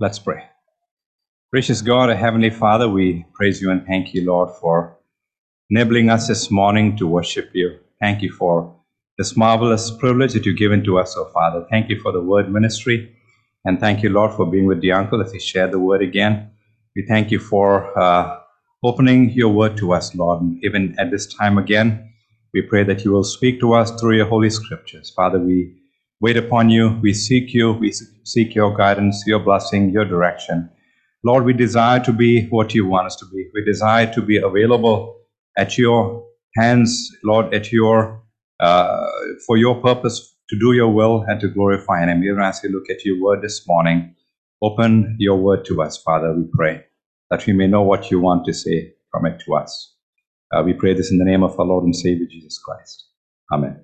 Let's pray. Gracious God, our Heavenly Father, we praise you and thank you, Lord, for enabling us this morning to worship you. Thank you for this marvelous privilege that you've given to us, oh Father. Thank you for the word ministry. And thank you, Lord, for being with the uncle as he shared the word again. We thank you for opening your word to us, Lord. And even at this time again, we pray that you will speak to us through your holy scriptures. Father, we wait upon you. We seek you. We seek your guidance, your blessing, your direction. Lord, we desire to be what you want us to be. We desire to be available at your hands, Lord, at your for your purpose, to do your will and to glorify your name. Even as we look at your word this morning, open your word to us, Father, we pray, that we may know what you want to say from it to us. We pray this in the name of our Lord and Savior, Jesus Christ. Amen.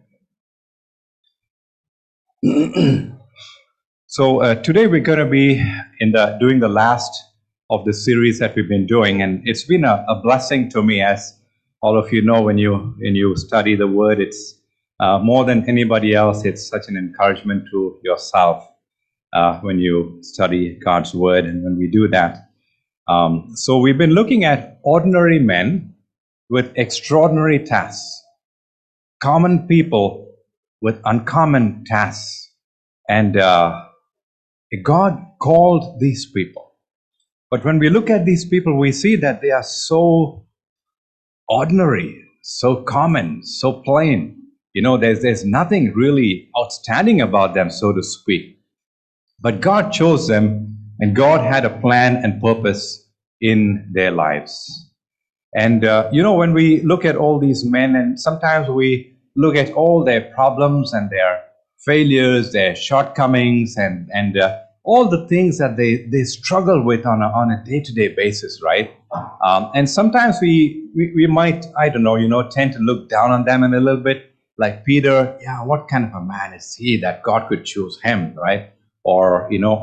So today we're going to be doing the last of the series that we've been doing, and it's been a blessing to me. As all of you know, when you study the Word, it's more than anybody else. It's such an encouragement to yourself when you study God's Word, and when we do that. So we've been looking at ordinary men with extraordinary tasks, common people with uncommon tasks, and God called these people. But when we look at these people, we see that they are so ordinary, so common, so plain. You know, there's nothing really outstanding about them, so to speak. But God chose them, and God had a plan and purpose in their lives. And, when we look at all these men, and sometimes we look at all their problems and their failures, their shortcomings, and all the things that they struggle with on a day-to-day basis, right? And sometimes we might, tend to look down on them in a little bit, like Peter. Yeah, what kind of a man is he that God could choose him, right? Or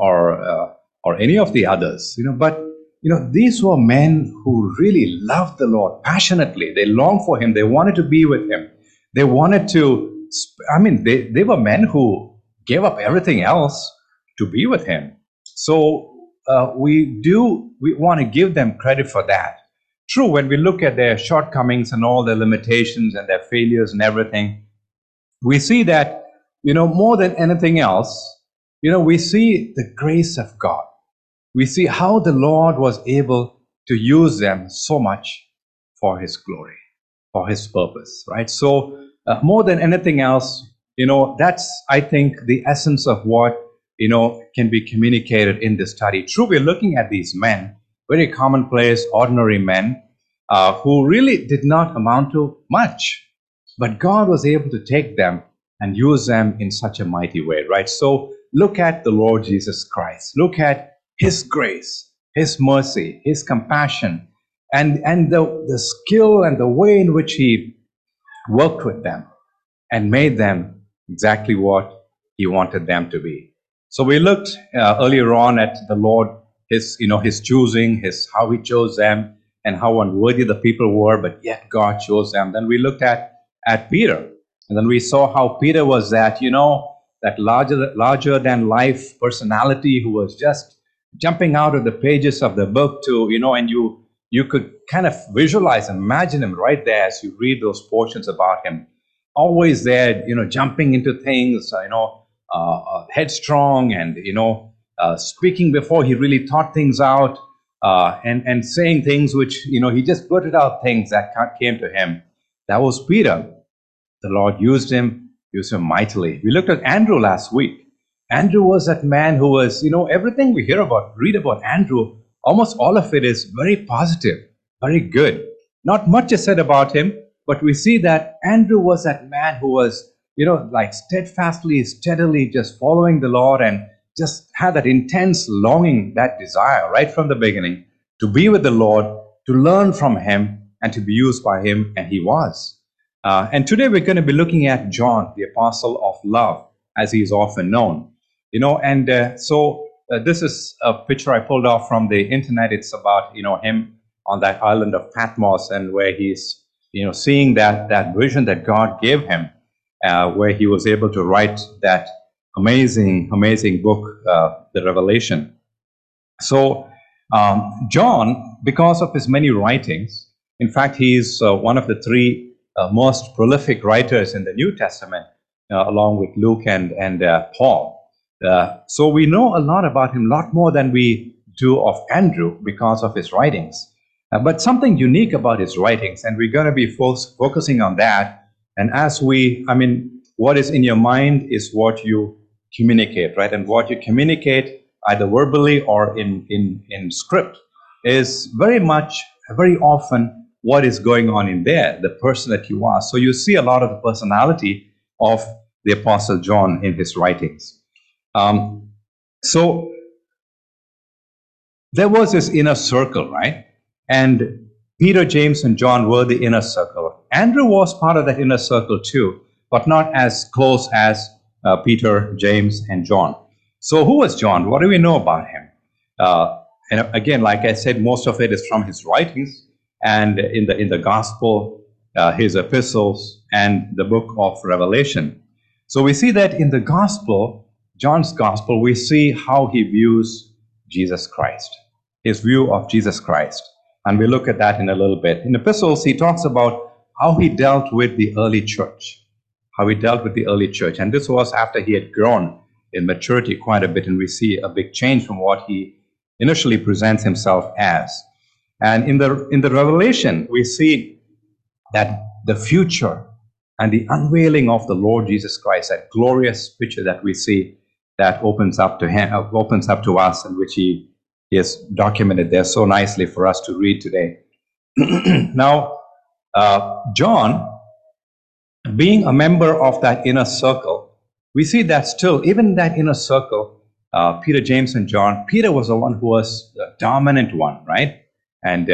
any of the others, but these were men who really loved the Lord passionately. They longed for him. They wanted to be with him. They wanted to, they were men who gave up everything else to be with him. So we want to give them credit for that. True, when we look at their shortcomings and all their limitations and their failures and everything, we see that, more than anything else, we see the grace of God. We see how the Lord was able to use them so much for his glory, for his purpose, right? So more than anything else, that's, I think, the essence of what can be communicated in this study. True, we're looking at these men, very commonplace, ordinary men, who really did not amount to much, but God was able to take them and use them in such a mighty way, right? So look at the Lord Jesus Christ. Look at his grace, his mercy, his compassion, and the skill and the way in which he worked with them and made them exactly what he wanted them to be. So we looked earlier on at the Lord, his choosing, how he chose them, and how unworthy the people were, but yet God chose them. Then we looked at Peter, and then we saw how Peter was that larger than life personality who was just jumping out of the pages of the book to, and you could kind of visualize, imagine him right there as you read those portions about him. Always there, jumping into things, headstrong, and speaking before he really thought things out, and saying things which he just blurted out things that came to him. That was Peter. The Lord used him mightily. We looked at Andrew last week. Andrew was that man who was, everything we read about Andrew, almost all of it is very positive, very good. Not much is said about him, but we see that Andrew was that man who was, steadfastly, steadily just following the Lord, and just had that intense longing, that desire right from the beginning to be with the Lord, to learn from him, and to be used by him, and he was. And today we're going to be looking at John, the apostle of love, as he is often known. So this is a picture I pulled off from the internet. It's about, him on that island of Patmos, and where he's, seeing that vision that God gave him, where he was able to write that amazing book, the Revelation. So John, because of his many writings, in fact, he is one of the three most prolific writers in the New Testament, along with Luke and Paul. So we know a lot about him, a lot more than we do of Andrew because of his writings. But something unique about his writings, and we're going to be focusing on that. And what is in your mind is what you communicate, right? And what you communicate, either verbally or in script, is very often what is going on in there, the person that you are. So you see a lot of the personality of the Apostle John in his writings. So there was this inner circle, right? And Peter, James, and John were the inner circle. Andrew was part of that inner circle too, but not as close as Peter, James, and John. So who was John? What do we know about him? And again, like I said, most of it is from his writings and in the gospel, his epistles, and the book of Revelation. So we see that in the gospel, John's gospel, we see how he views Jesus Christ, his view of Jesus Christ. And we'll look at that in a little bit. In epistles, he talks about how he dealt with the early church, And this was after he had grown in maturity quite a bit, and we see a big change from what he initially presents himself as. And in the Revelation, we see that the future and the unveiling of the Lord Jesus Christ, that glorious picture that we see, that opens up to us, and which he has documented there so nicely for us to read today. Now, John, being a member of that inner circle, we see that still, even that inner circle, Peter, James, and John, Peter was the one who was the dominant one, right? And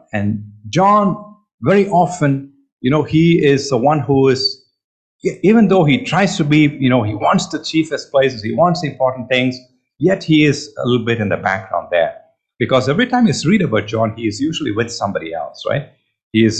John, very often, he is the one who is, even though he tries to be, he wants the chiefest places, he wants the important things, yet he is a little bit in the background there. Because every time you read about John, he is usually with somebody else, right? He's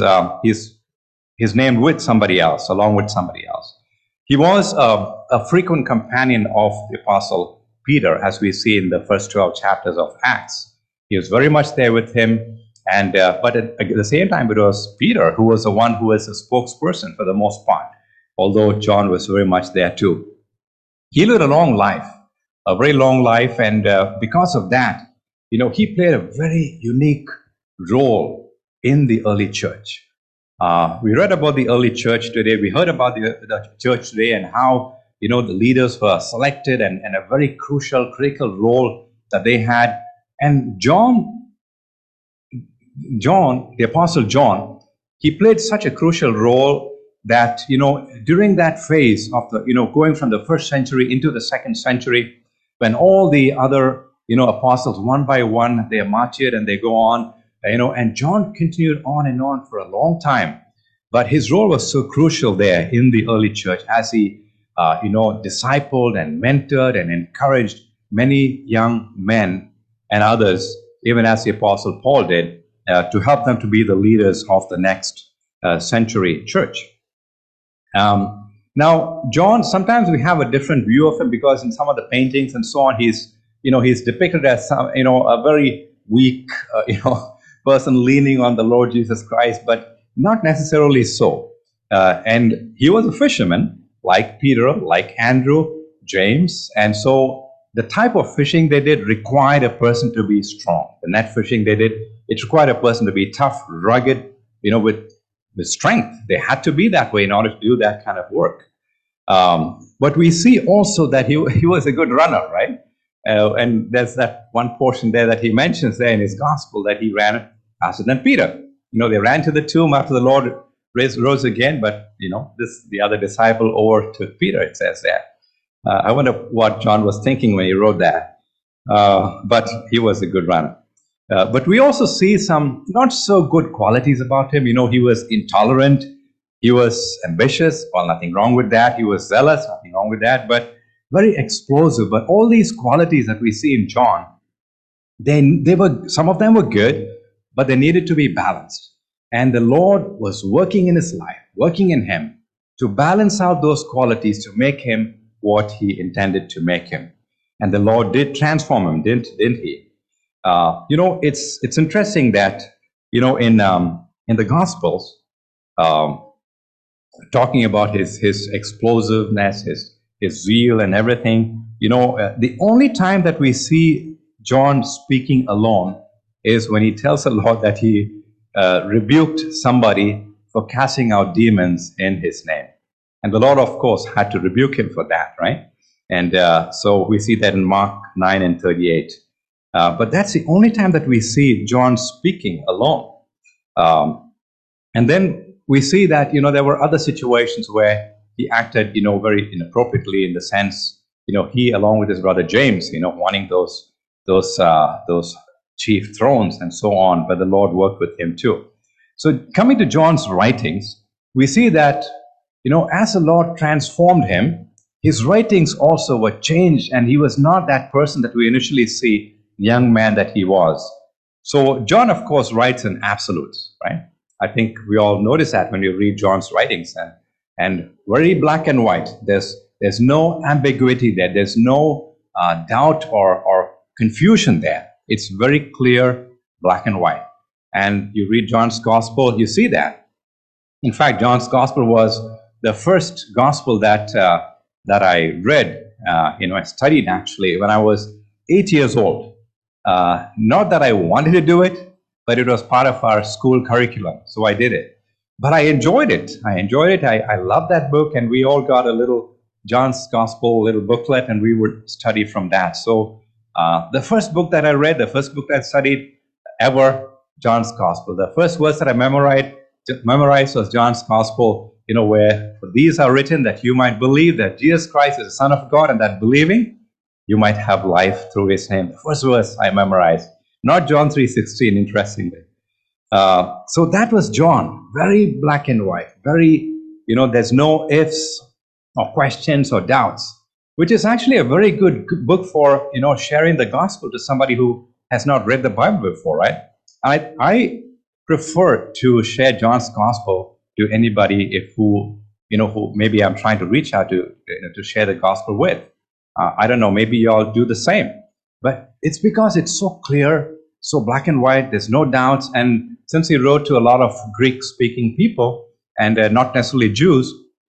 named with somebody else, along with somebody else. He was a frequent companion of the Apostle Peter, as we see in the first 12 chapters of Acts. He was very much there with him. But at the same time, it was Peter who was the one who was a spokesperson for the most part, although John was very much there too. He lived a long life, a very long life, and because of that, he played a very unique role in the early church. We read about the early church today. We heard about the church today and how, the leaders were selected and a very crucial, critical role that they had. And John, the Apostle John, he played such a crucial role that, during that phase of going from the first century into the second century, when all the other, apostles, one by one, they are martyred and they go on, and John continued on and on for a long time. But his role was so crucial there in the early church as he, discipled and mentored and encouraged many young men and others, even as the Apostle Paul did, to help them to be the leaders of the next century church. Now, John, sometimes we have a different view of him because in some of the paintings and so on, he's depicted as a very weak, person leaning on the Lord Jesus Christ, but not necessarily so. And he was a fisherman, like Peter, like Andrew, James, and so the type of fishing they did required a person to be strong. The net fishing they did, it required a person to be tough, rugged, with strength. They had to be that way in order to do that kind of work. But we see also that he was a good runner, right? And there's that one portion there that he mentions there in his gospel that he ran faster than Peter. They ran to the tomb after the Lord rose again, but the other disciple overtook Peter, it says there. I wonder what John was thinking when he wrote that. But he was a good runner. But we also see some not so good qualities about him. He was intolerant. He was ambitious. Well, nothing wrong with that. He was zealous. Nothing wrong with that. But very explosive. But all these qualities that we see in John, they were, some of them were good, but they needed to be balanced. And the Lord was working in his life, working in him to balance out those qualities to make him what he intended to make him. And the Lord did transform him, didn't he? It's interesting that in the Gospels, um, talking about his explosiveness, his zeal, and everything. The only time that we see John speaking alone is when he tells the Lord that he rebuked somebody for casting out demons in his name, and the Lord, of course, had to rebuke him for that, right? And so we see that in Mark 9:38. But that's the only time that we see John speaking alone. And then we see that, there were other situations where he acted, very inappropriately, in the sense, he, along with his brother James, wanting those chief thrones and so on, but the Lord worked with him too. So coming to John's writings, we see that, as the Lord transformed him, his writings also were changed, and he was not that person that we initially see, young man that he was. So John, of course, writes in absolutes, right? I think we all notice that when we read John's writings, and very black and white. There's no ambiguity there. There's no doubt or confusion there. It's very clear, black and white. And you read John's gospel, you see that. In fact, John's gospel was the first gospel that I read. I studied actually when I was 8 years old. Not that I wanted to do it, but it was part of our school curriculum, so I did it. But I enjoyed it. I loved that book, and we all got a little John's Gospel, little booklet, and we would study from that. So the first book that I read, the first book that I studied ever, John's Gospel. The first verse that I memorized was John's Gospel, where these are written that you might believe that Jesus Christ is the Son of God, and that believing you might have life through his name. The first verse I memorized. Not John 3:16, interestingly. So that was John, very black and white, very, there's no ifs or questions or doubts, which is actually a very good book for, sharing the gospel to somebody who has not read the Bible before, right? I prefer to share John's gospel to anybody who maybe I'm trying to reach out to share the gospel with. I don't know, maybe you all do the same. But it's because it's so clear, so black and white, there's no doubts. And since he wrote to a lot of Greek-speaking people, and not necessarily Jews,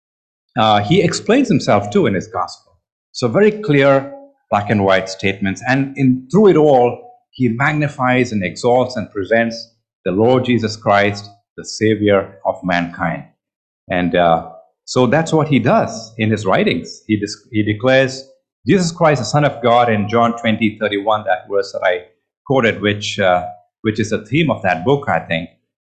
he explains himself too in his gospel. So very clear, black and white statements. And through it all, he magnifies and exalts and presents the Lord Jesus Christ, the Savior of mankind. And so that's what he does in his writings. He declares Jesus Christ, the Son of God, in John 20:31, that verse that I quoted, which is the theme of that book, I think.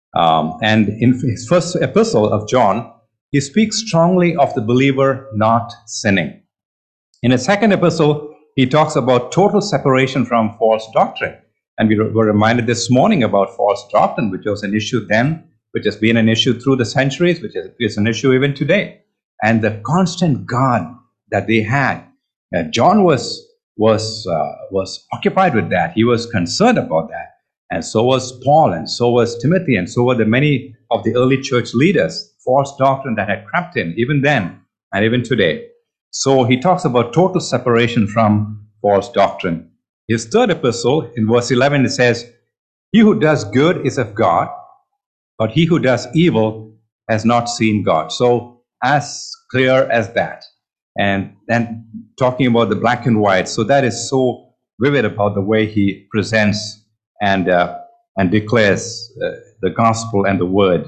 And in his first epistle of John, he speaks strongly of the believer not sinning. In his second epistle, he talks about total separation from false doctrine. And we were reminded this morning about false doctrine, which was an issue then, which has been an issue through the centuries, which is an issue even today. And the constant guard that they had. John was occupied with that. He was concerned about that. And so was Paul, and so was Timothy, and so were the many of the early church leaders. False doctrine that had crept in, even then and even today. So he talks about total separation from false doctrine. His third epistle, in verse 11, it says, "He who does good is of God, but he who does evil has not seen God." So as clear as that. And then talking about the black and white, so that is so vivid about the way he presents and declares the gospel and the word.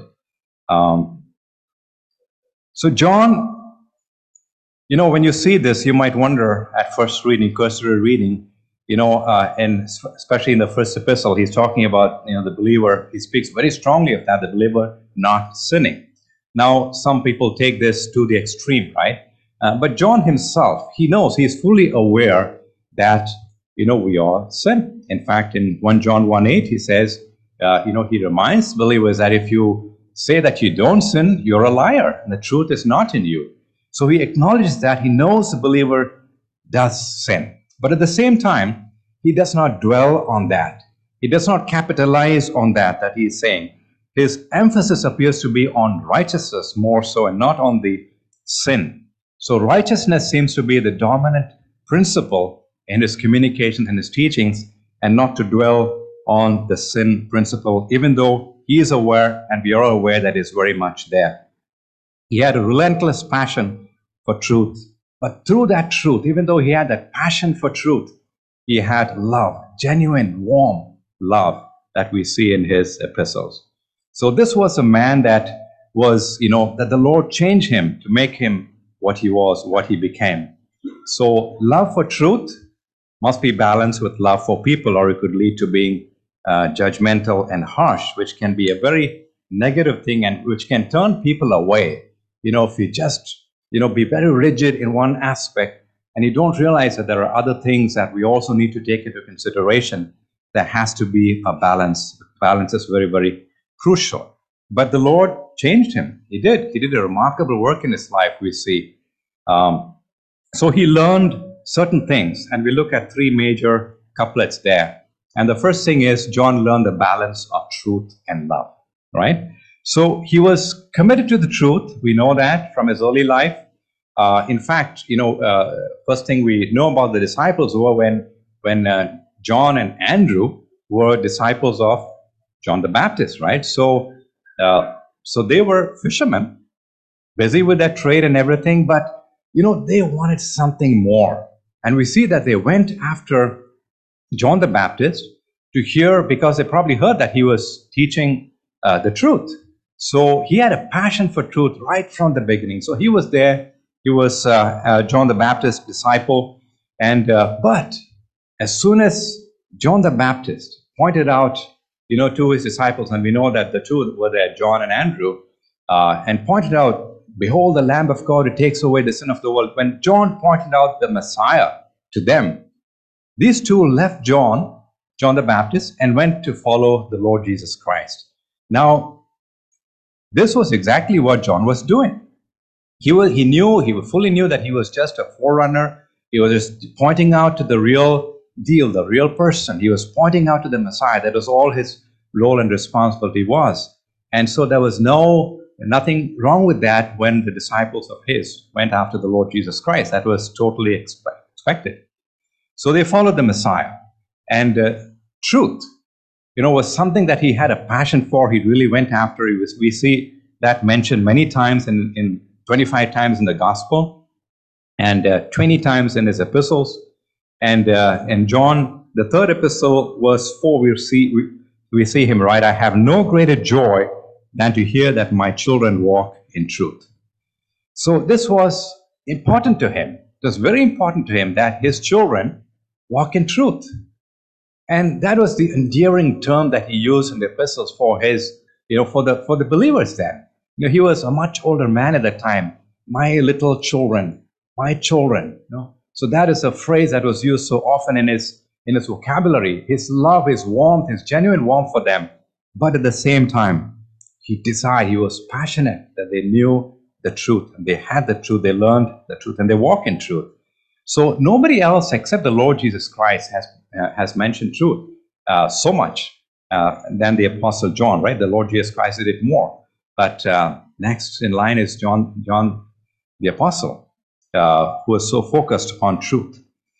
So John, when you see this, you might wonder at first reading, cursory reading, and especially in the first epistle, he's talking about the believer. He speaks very strongly of that, the believer not sinning. Now, some people take this to the extreme, right? But John himself, he knows, he is fully aware that, we all sin. In fact, in 1 John 1:8, he says, he reminds believers that if you say that you don't sin, you're a liar, and the truth is not in you. So he acknowledges that. He knows the believer does sin. But at the same time, he does not dwell on that. He does not capitalize on that he is saying. His emphasis appears to be on righteousness more so, and not on the sin. So righteousness seems to be the dominant principle in his communications and his teachings. and not to dwell on the sin principle, even though he is aware and we are aware that it's very much there. He had a relentless passion for truth. But through that truth, even though he had that passion for truth, he had love, genuine, warm love that we see in his epistles. So this was a man that was, that the Lord changed him to make him what he was, what he became. So love for truth must be balanced with love for people, or it could lead to being judgmental and harsh, which can be a very negative thing and which can turn people away. If you just, be very rigid in one aspect and you don't realize that there are other things that we also need to take into consideration, there has to be a balance. Balance is very, very crucial. But the Lord changed him. He did. He did a remarkable work in his life, we see. So he learned certain things, and we look at three major couplets there. And the first thing is John learned the balance of truth and love, right? So he was committed to the truth. We know that from his early life. In fact, first thing we know about the disciples were when John and Andrew were disciples of John the Baptist, right? So they were fishermen, busy with their trade and everything, but they wanted something more. And we see that they went after John the Baptist to hear, because they probably heard that he was teaching the truth. So he had a passion for truth right from the beginning. So he was there. He was John the Baptist's disciple. And but as soon as John the Baptist pointed out, to his disciples, and we know that the two were there, John and Andrew, and pointed out, behold, the Lamb of God who takes away the sin of the world. When John pointed out the Messiah to them, these two left John the Baptist, and went to follow the Lord Jesus Christ. Now, this was exactly what John was doing. He fully knew that he was just a forerunner. He was just pointing out to the real deal, the real person. He was pointing out to the Messiah. That was all his role and responsibility was. And so there was nothing wrong with that when the disciples of his went after the Lord Jesus Christ. That was totally expected. So they followed the Messiah. And truth, was something that he had a passion for. He really went after. We see that mentioned many times, in 25 times in the Gospel, and 20 times in his epistles. And in John, the third epistle, verse 4, we see him write, I have no greater joy than to hear that my children walk in truth. So this was important to him. It was very important to him that his children walk in truth. And that was the endearing term that he used in the epistles for his, for the believers then. He was a much older man at that time. My little children, my children. So that is a phrase that was used so often in his vocabulary. His love, his warmth, his genuine warmth for them. But at the same time, he was passionate that they knew the truth, and they had the truth, they learned the truth, and they walk in truth. So nobody else except the Lord Jesus Christ has mentioned truth so much than the Apostle John, right? The Lord Jesus Christ did it more. But next in line is John the Apostle, who was so focused on truth.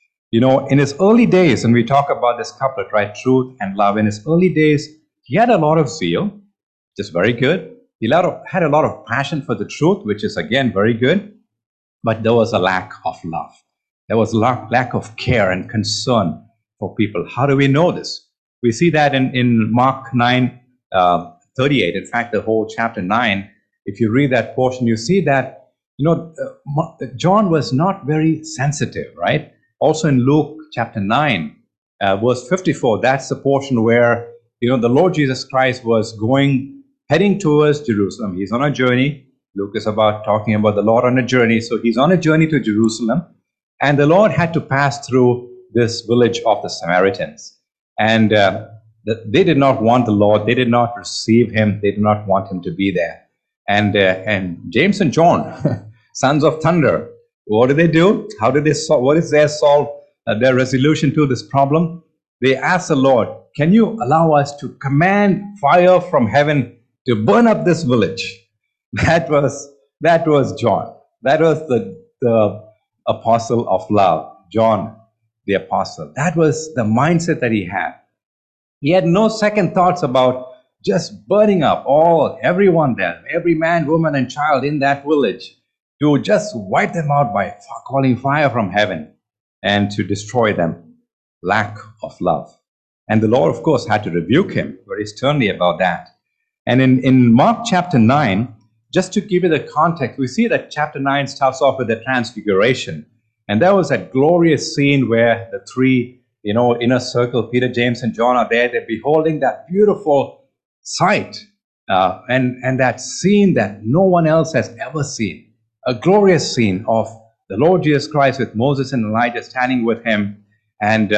In his early days, and we talk about this couplet, right? Truth and love. In his early days, he had a lot of zeal, which is very good. He had a lot of passion for the truth, which is again very good. But there was a lack of love. There was lack of care and concern for people. How do we know this? We see that in Mark 9:38. In fact, the whole chapter 9, if you read that portion, you see that, John was not very sensitive, right? Also in Luke chapter 9, verse 54, that's the portion where, the Lord Jesus Christ was heading towards Jerusalem. He's on a journey. Luke is talking about the Lord on a journey. So he's on a journey to Jerusalem. And the Lord had to pass through this village of the Samaritans. And they did not want the Lord. They did not receive him. They did not want him to be there. And James and John, sons of thunder, what do they do? How do they solve? What is their resolution to this problem? They ask the Lord, can you allow us to command fire from heaven to burn up this village? That was John. That was the apostle of love, John the apostle. That was the mindset that he had. He had no second thoughts about just burning up everyone there, every man, woman, and child in that village, to just wipe them out by calling fire from heaven and to destroy them. Lack of love. And the Lord, of course, had to rebuke him very sternly about that. And in Mark chapter 9, just to give you the context, we see that chapter 9 starts off with the transfiguration. And there was that glorious scene where the three, inner circle, Peter, James, and John are there. They're beholding that beautiful sight and that scene that no one else has ever seen. A glorious scene of the Lord Jesus Christ with Moses and Elijah standing with him, and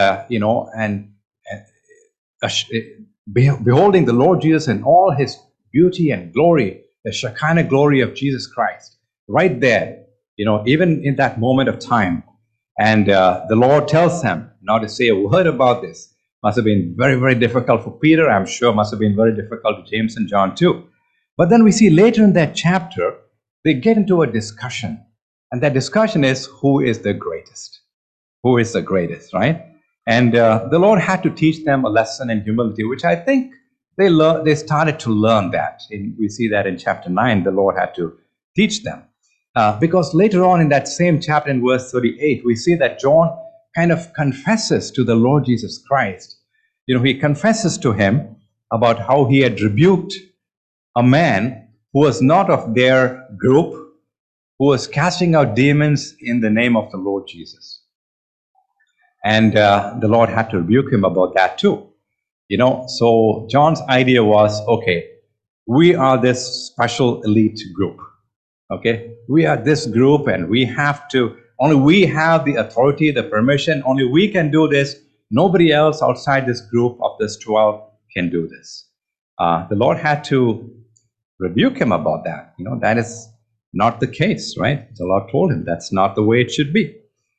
beholding the Lord Jesus in all his beauty and glory, the Shekinah glory of Jesus Christ, right there, even in that moment of time. And the Lord tells them not to say a word about this. Must have been very, very difficult for Peter. I'm sure must have been very difficult to James and John too. But then we see later in that chapter, they get into a discussion. And that discussion is, who is the greatest? Who is the greatest, right? And the Lord had to teach them a lesson in humility, which I think they started to learn that. We see that in chapter 9, the Lord had to teach them. Because later on in that same chapter, in verse 38, we see that John kind of confesses to the Lord Jesus Christ. He confesses to him about how he had rebuked a man who was not of their group, who was casting out demons in the name of the Lord Jesus. And the Lord had to rebuke him about that too. So John's idea was, okay, we are this special elite group. Okay, we are this group, and only we have the authority, the permission, only we can do this. Nobody else outside this group of this 12 can do this. The Lord had to rebuke him about that. That is not the case, right? The Lord told him that's not the way it should be.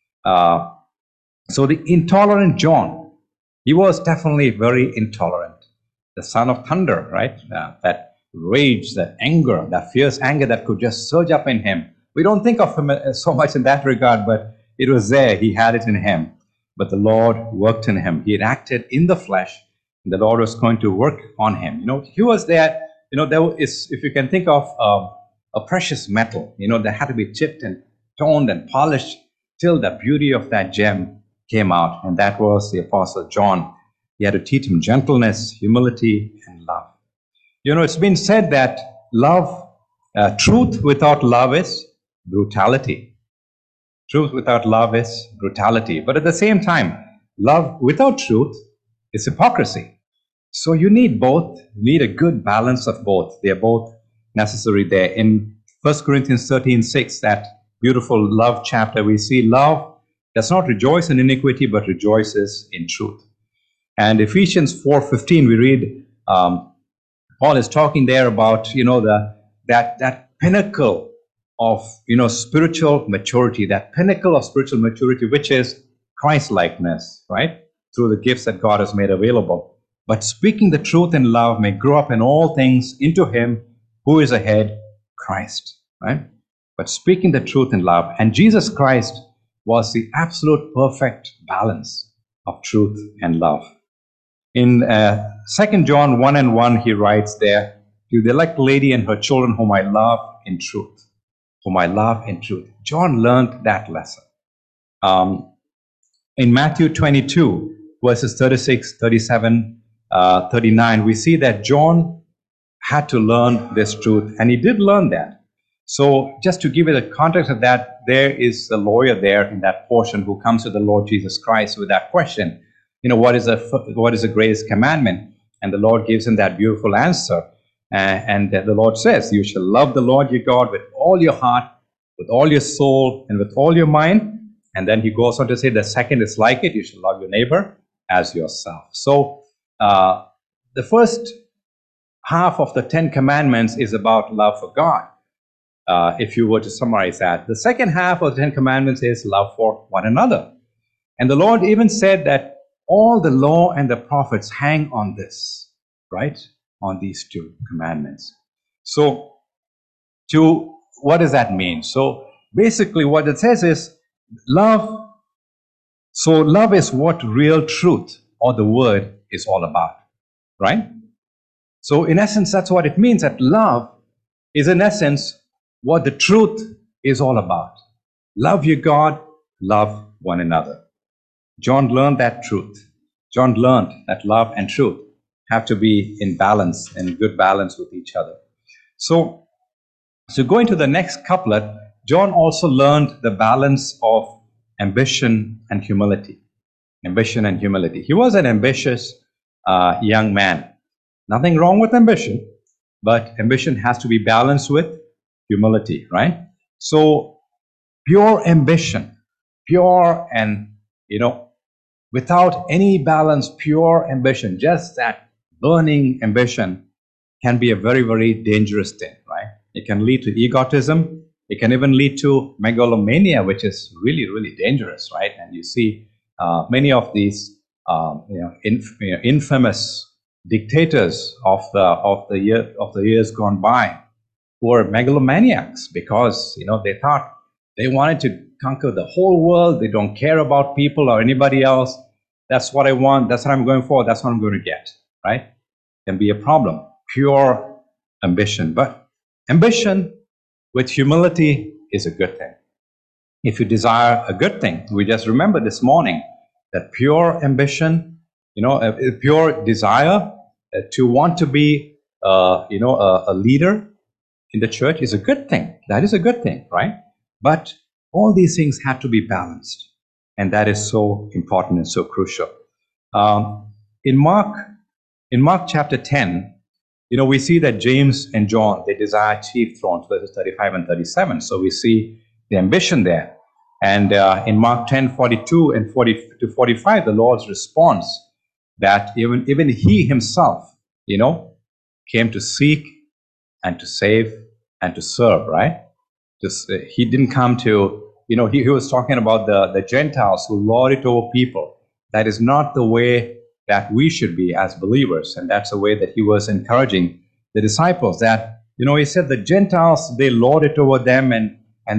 So the intolerant John, he was definitely very intolerant. The son of thunder, right? That rage, that anger, that fierce anger that could just surge up in him. We don't think of him so much in that regard, but it was there. He had it in him. But the Lord worked in him. He had acted in the flesh, and the Lord was going to work on him. He was there. There is, if you can think of a precious metal, that had to be chipped and toned and polished till the beauty of that gem came out. And that was the Apostle John. He had to teach him gentleness, humility, and love. It's been said that truth without love is brutality. Truth without love is brutality. But at the same time, love without truth is hypocrisy. So you need both. You need a good balance of both. They are both necessary there. In 1 Corinthians 13:6, that beautiful love chapter, we see love does not rejoice in iniquity, but rejoices in truth. And Ephesians 4:15, we read, Paul is talking there about, that pinnacle of, spiritual maturity, that pinnacle of spiritual maturity, which is Christ-likeness, right? Through the gifts that God has made available. But speaking the truth in love may grow up in all things into him who is ahead, Christ, right? But speaking the truth in love. And Jesus Christ was the absolute perfect balance of truth and love. In 2 John 1:1, he writes there, to the elect lady and her children whom I love in truth. Whom I love in truth. John learned that lesson. In Matthew 22, verses 36, 37, 39, we see that John had to learn this truth, and he did learn that. So just to give you the context of that, there is a lawyer there in that portion who comes to the Lord Jesus Christ with that question. What is the greatest commandment? And the Lord gives him that beautiful answer. And the Lord says, you shall love the Lord your God with all your heart, with all your soul, and with all your mind. And then he goes on to say, the second is like it, you shall love your neighbor as yourself. So the first half of the 10 commandments is about love for God. If you were to summarize that. The second half of the 10 commandments is love for one another. And the Lord even said that all the law and the prophets hang on this, right? On these two commandments. So, what does that mean? So, basically what it says is, love So love is what real truth or the word is all about, right? So in essence, that's what it means, that love is in essence what the truth is all about. Love your God, love one another. John learned that truth. John learned that love and truth have to be in balance, in good balance with each other. So going to the next couplet, John also learned the balance of ambition and humility. Ambition and humility. He was an ambitious young man. Nothing wrong with ambition, but ambition has to be balanced with humility, right? So pure ambition, pure and, without any balance, pure ambition, just that burning ambition can be a very, very dangerous thing, right? It can lead to egotism. It can even lead to megalomania, which is really, really dangerous, right? And you see many of these, infamous dictators of the years gone by, who are megalomaniacs because they thought they wanted to conquer the whole world. They don't care about people or anybody else. That's what I want. That's what I'm going for. That's what I'm going to get, right? Can be a problem. Pure ambition. But ambition with humility is a good thing. If you desire a good thing, we just remember this morning that pure ambition, a pure desire to want to be, a leader in the church is a good thing. That is a good thing, right? But all these things have to be balanced. And that is so important and so crucial. In Mark chapter 10, we see that James and John, they desire chief thrones, verses 35 and 37. So we see the ambition there. And in Mark 10, 42 and 40 to 45, the Lord's response that even he himself, came to seek and to save and to serve, right? He didn't come to, he was talking about the Gentiles who lord it over people. That is not the way that we should be as believers. And that's the way that he was encouraging the disciples, that, he said the Gentiles, they lord it over them, and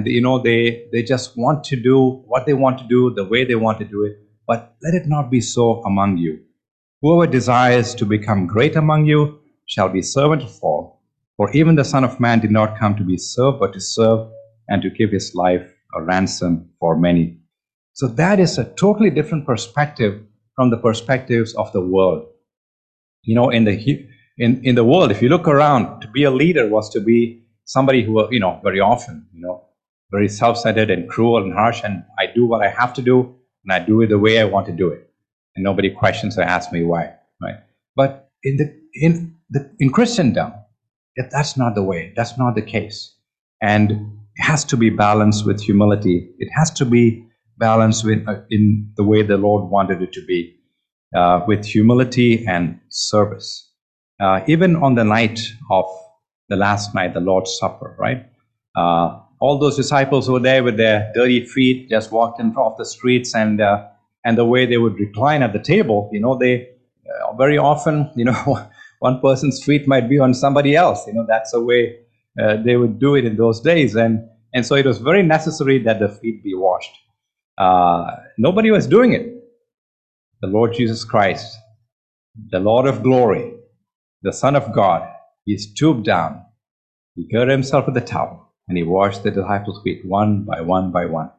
they just want to do what they want to do, the way they want to do it. But let it not be so among you. Whoever desires to become great among you shall be servant of all. For even the Son of Man did not come to be served, but to serve and to give his life a ransom for many. So that is a totally different perspective from the perspectives of the world. In the world, if you look around, to be a leader was to be somebody who, very often, very self-centered and cruel and harsh, and I do what I have to do, and I do it the way I want to do it. And nobody questions or asks me why, right? But in Christendom, that's not the way. That's not the case. And it has to be balanced with humility. It has to be balanced with in the way the Lord wanted it to be, with humility and service. Even on the night of the last night, the Lord's Supper, right? All those disciples were there with their dirty feet, just walked in off the streets, and the way they would recline at the table, they very often, one person's feet might be on somebody else. That's the way they would do it in those days, and so it was very necessary that the feet be washed. Nobody was doing it. The Lord Jesus Christ, the Lord of glory, the Son of God, he stooped down, he girded himself with the towel, and he washed the disciples' feet one by one by one.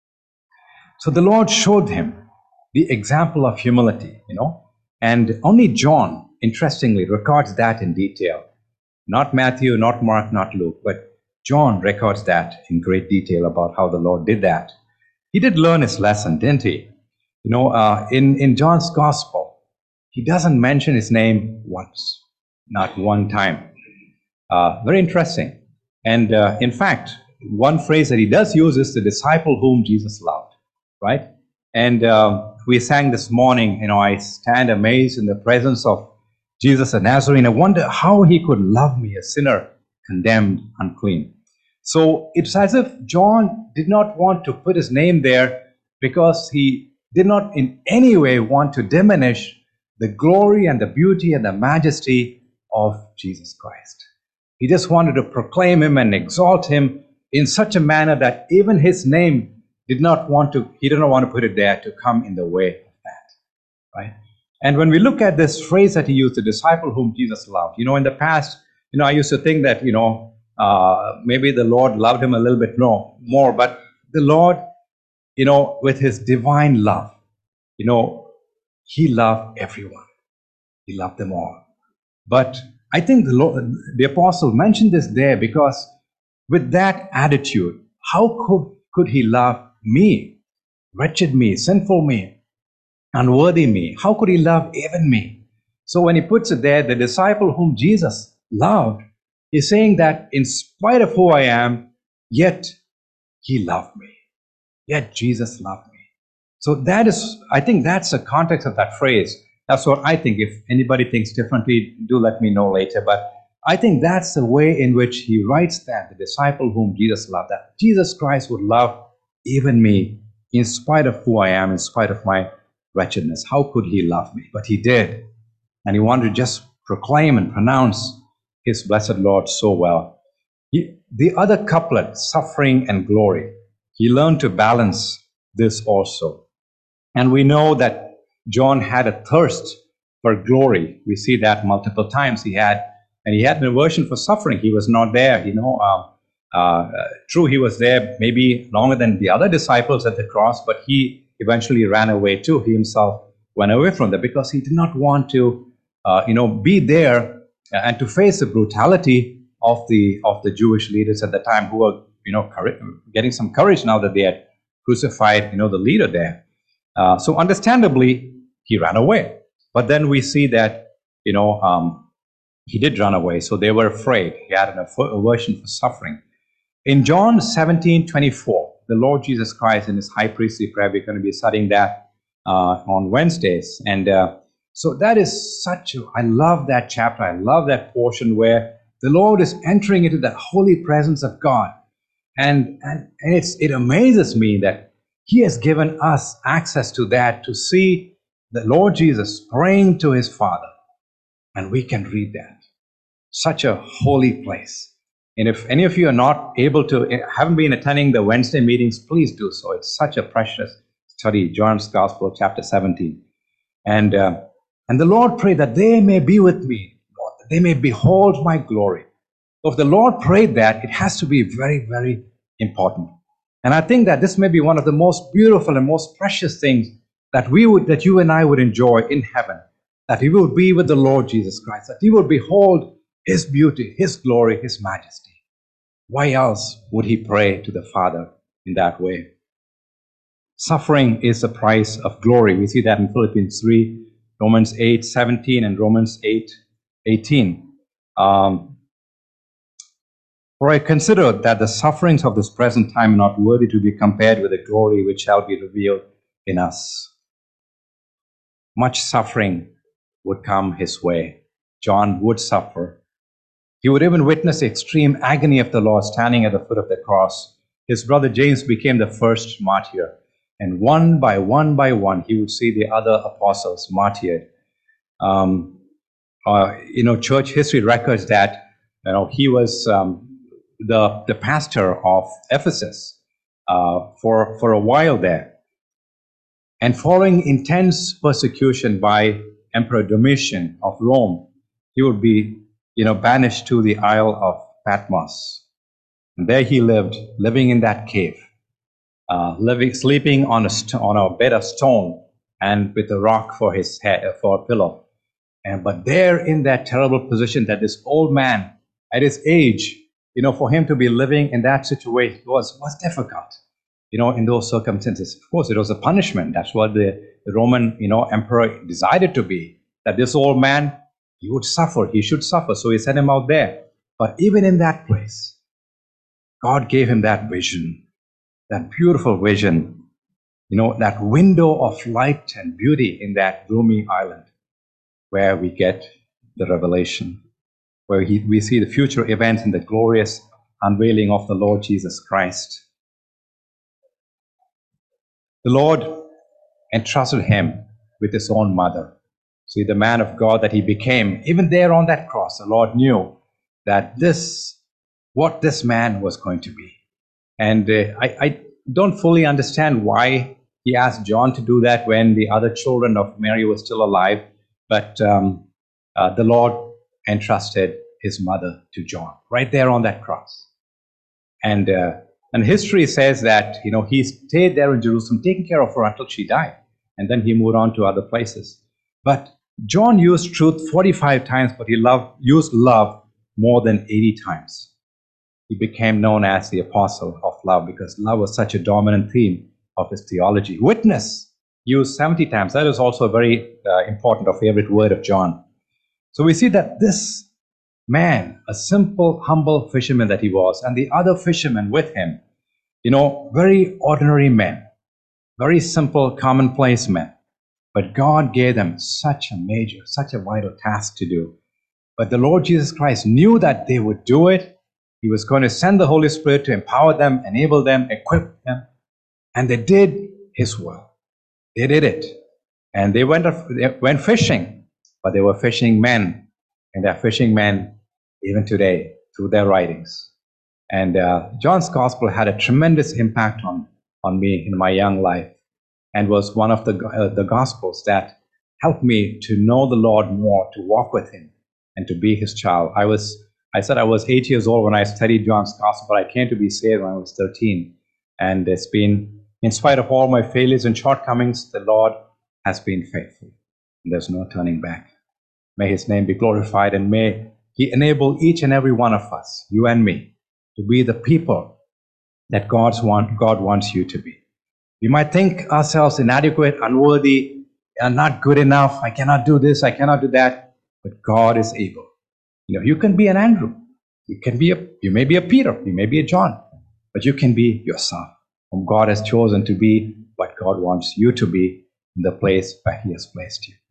So the Lord showed him the example of humility, and only John, interestingly, records that in detail. Not Matthew, not Mark, not Luke, but John records that in great detail about how the Lord did that. He did learn his lesson, didn't he? In John's Gospel, he doesn't mention his name once, not one time. Very interesting. And in fact, one phrase that he does use is the disciple whom Jesus loved, right? And we sang this morning, I stand amazed in the presence of Jesus the Nazarene. I wonder how he could love me, a sinner, condemned, unclean. So it's as if John did not want to put his name there because he did not in any way want to diminish the glory and the beauty and the majesty of Jesus Christ. He just wanted to proclaim him and exalt him in such a manner that even his name he did not want to put it there to come in the way of that, right? And when we look at this phrase that he used, the disciple whom Jesus loved, in the past, I used to think that, maybe the Lord loved him a little bit more, but the Lord, with his divine love, he loved everyone. He loved them all. But I think the apostle mentioned this there because with that attitude, how could he love me, wretched me, sinful me, unworthy me? How could he love even me? So when he puts it there, the disciple whom Jesus loved, he's saying that in spite of who I am, yet he loved me. Yet Jesus loved me. So I think that's the context of that phrase. That's what I think. If anybody thinks differently, do let me know later. But I think that's the way in which he writes that, the disciple whom Jesus loved, that Jesus Christ would love even me in spite of who I am, in spite of my wretchedness. How could he love me? But he did. And he wanted to just proclaim and pronounce his blessed Lord so well. The other couplet, suffering and glory, he learned to balance this also. And we know that John had a thirst for glory. We see that multiple times. He had an aversion for suffering. He was not there, true, he was there maybe longer than the other disciples at the cross, but he eventually ran away too. He himself went away from there because he did not want to, be there and to face the brutality of the Jewish leaders at the time, who were, getting some courage now that they had crucified, the leader there. So understandably, he ran away. But then we see that, he did run away. So they were afraid. He had an aversion for suffering. In John 17:24, the Lord Jesus Christ in his high priestly prayer, we're going to be studying that on Wednesdays. And so that is I love that chapter. I love that portion where the Lord is entering into the holy presence of God. And it amazes me that he has given us access to that, to see the Lord Jesus praying to his Father. And we can read that. Such a holy place. And if any of you are not haven't been attending the Wednesday meetings, please do so. It's such a precious study, John's Gospel, chapter 17. And the Lord prayed that they may be with me, Lord, that they may behold my glory. So if the Lord prayed that, it has to be very, very important. And I think that this may be one of the most beautiful and most precious things that you and I would enjoy in heaven, that we will be with the Lord Jesus Christ, that we will behold his beauty, his glory, his majesty. Why else would he pray to the Father in that way? Suffering is the price of glory. We see that in Philippians 3, Romans 8:17, and Romans 8:18. For I consider that the sufferings of this present time are not worthy to be compared with the glory which shall be revealed in us. Much suffering would come his way. John would suffer. He would even witness the extreme agony of the Lord standing at the foot of the cross. His brother James became the first martyr. And one by one, he would see the other apostles martyred. Church history records that he was the pastor of Ephesus for a while there. And following intense persecution by Emperor Domitian of Rome, he would be banished to the Isle of Patmos. And there he living in that cave, sleeping on a bed of stone and with a rock for his head, for a pillow. But there in that terrible position, that this old man at his age, for him to be living in that situation was difficult, in those circumstances. Of course, it was a punishment. That's what the Roman, emperor decided to be, that this old man, he would suffer, he should suffer. So he sent him out there. But even in that place, God gave him that vision, that beautiful vision, that window of light and beauty in that gloomy island where we get the revelation, where we see the future events in the glorious unveiling of the Lord Jesus Christ. The Lord entrusted him with his own mother. See, the man of God that he became, even there on that cross, the Lord knew that what this man was going to be. And don't fully understand why he asked John to do that when the other children of Mary were still alive. But the Lord entrusted his mother to John right there on that cross. And history says that he stayed there in Jerusalem, taking care of her until she died, and then he moved on to other places. But John used truth 45 times, but he used love more than 80 times. He became known as the apostle of love because love was such a dominant theme of his theology. Witness used 70 times. That is also a very important or favorite word of John. So we see that this man, a simple, humble fisherman that he was, and the other fishermen with him, very ordinary men, very simple, commonplace men. But God gave them such a vital task to do. But the Lord Jesus Christ knew that they would do it. He was going to send the Holy Spirit to empower them, enable them, equip them. And they did his will. They did it. And they went fishing, but they were fishing men. And they're fishing men even today through their writings. And John's gospel had a tremendous impact on me in my young life, and was one of the gospels that helped me to know the Lord more, to walk with him, and to be his child. I said I was 8 years old when I studied John's gospel, but I came to be saved when I was 13. And it's been, in spite of all my failures and shortcomings, the Lord has been faithful. And there's no turning back. May his name be glorified, and may he enable each and every one of us, you and me, to be the people that God wants you to be. We might think ourselves inadequate, unworthy, and not good enough. I cannot do this, I cannot do that. But God is able. You can be an Andrew. You may be a Peter. You may be a John. But you can be yourself, whom God has chosen to be what God wants you to be in the place where he has placed you.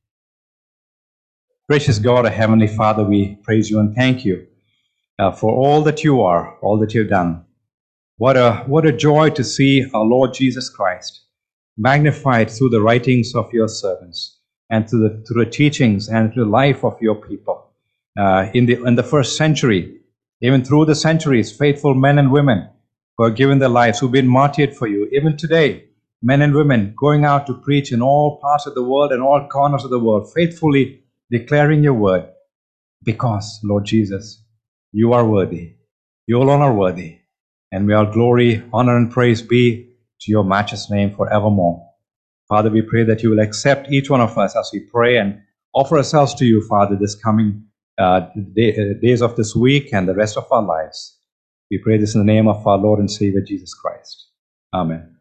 Gracious God, our Heavenly Father, we praise you and thank you for all that you are, all that you've done. What a joy to see our Lord Jesus Christ magnified through the writings of your servants and through the teachings and through the life of your people. In the first century, even through the centuries, faithful men and women who have given their lives, who've been martyred for you. Even today, men and women going out to preach in all parts of the world and all corners of the world, faithfully declaring your word. Because, Lord Jesus, you are worthy. You alone are worthy. And may all glory, honor, and praise be to your matchless name forevermore. Father, we pray that you will accept each one of us as we pray and offer ourselves to you, Father, this coming days of this week and the rest of our lives. We pray this in the name of our Lord and Savior, Jesus Christ. Amen.